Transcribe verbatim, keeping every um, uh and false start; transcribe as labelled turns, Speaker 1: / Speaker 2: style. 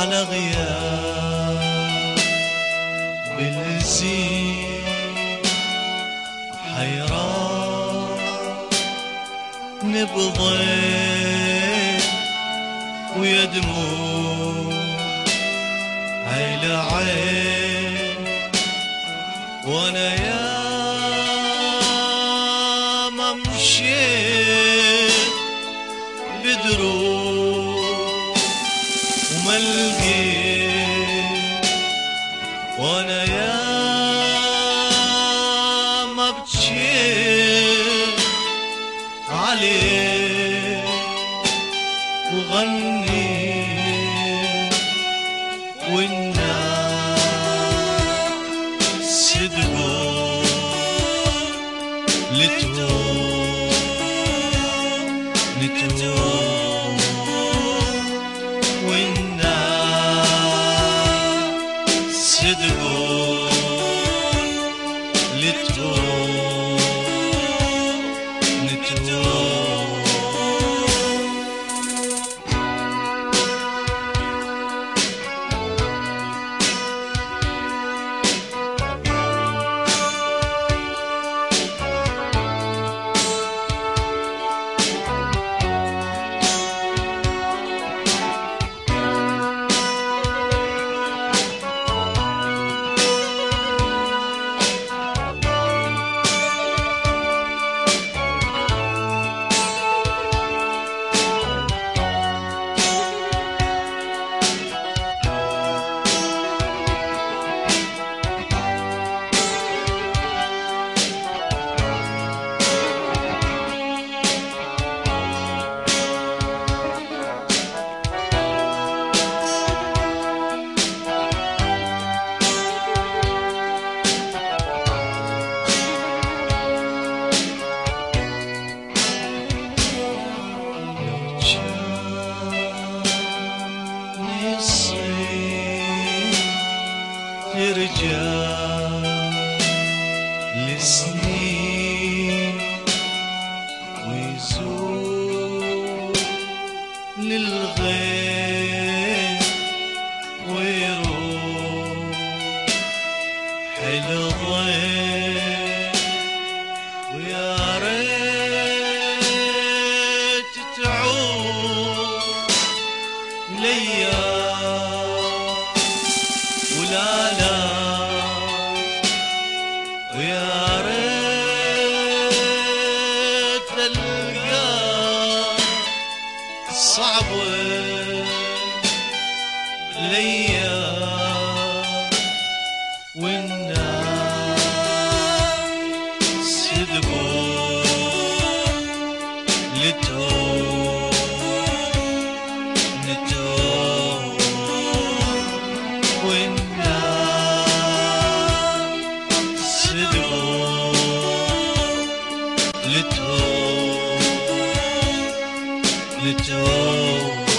Speaker 1: على غياب بالزين حيران نبضين ويا دموع عين عين وانا يا ما مشيت بدروب وما لقيت وانا يا ما بجيت عليك وغني والناس صدقوا لتوب لتوب والناس صدقوا لتوب لتوب ترجع لسنين ويزول للغيب ويروح الضيف ويا ريت تعود ليام ولا لا ويا ريت تلقى صعب بالايام والناس صدقوا لتوب لتوب والناس لتوب لتوب